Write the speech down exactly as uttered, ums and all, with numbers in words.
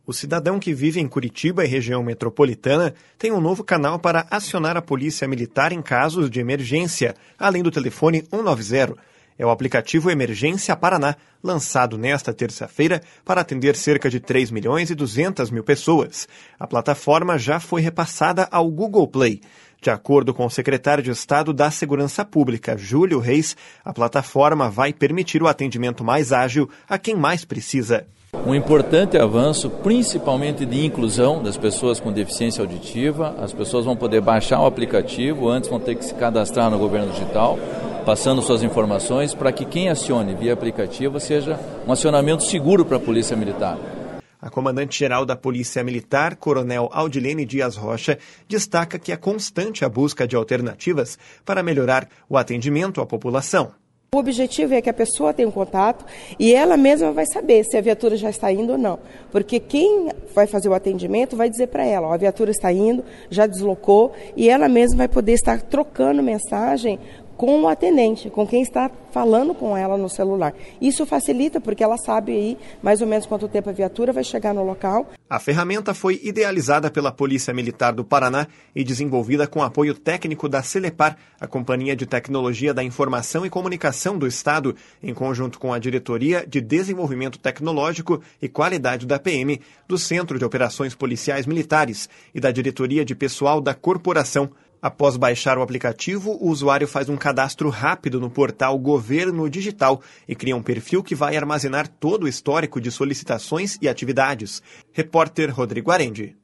O cidadão que vive em Curitiba e região metropolitana tem um novo canal para acionar a polícia militar em casos de emergência, além do telefone cento e noventa. É o aplicativo Emergência Paraná, lançado nesta terça-feira para atender cerca de três milhões e duzentas mil pessoas. A plataforma já foi repassada ao Google Play. De acordo com o secretário de Estado da Segurança Pública, Júlio Reis, a plataforma vai permitir o atendimento mais ágil a quem mais precisa. Um importante avanço, principalmente de inclusão das pessoas com deficiência auditiva. As pessoas vão poder baixar o aplicativo, antes vão ter que se cadastrar no governo digital, passando suas informações para que quem acione via aplicativo seja um acionamento seguro para a Polícia Militar. A comandante-geral da Polícia Militar, Coronel Audilene Dias Rocha, destaca que é constante a busca de alternativas para melhorar o atendimento à população. O objetivo é que a pessoa tenha um contato e ela mesma vai saber se a viatura já está indo ou não. Porque quem vai fazer o atendimento vai dizer para ela, ó, a viatura está indo, já deslocou, e ela mesma vai poder estar trocando mensagem com o atendente, com quem está falando com ela no celular. Isso facilita porque ela sabe aí mais ou menos quanto tempo a viatura vai chegar no local. A ferramenta foi idealizada pela Polícia Militar do Paraná e desenvolvida com apoio técnico da Celepar, a Companhia de Tecnologia da Informação e Comunicação do Estado, em conjunto com a Diretoria de Desenvolvimento Tecnológico e Qualidade da P M, do Centro de Operações Policiais Militares e da Diretoria de Pessoal da Corporação. Após baixar o aplicativo, o usuário faz um cadastro rápido no portal Governo Digital e cria um perfil que vai armazenar todo o histórico de solicitações e atividades. Repórter Rodrigo Arendi.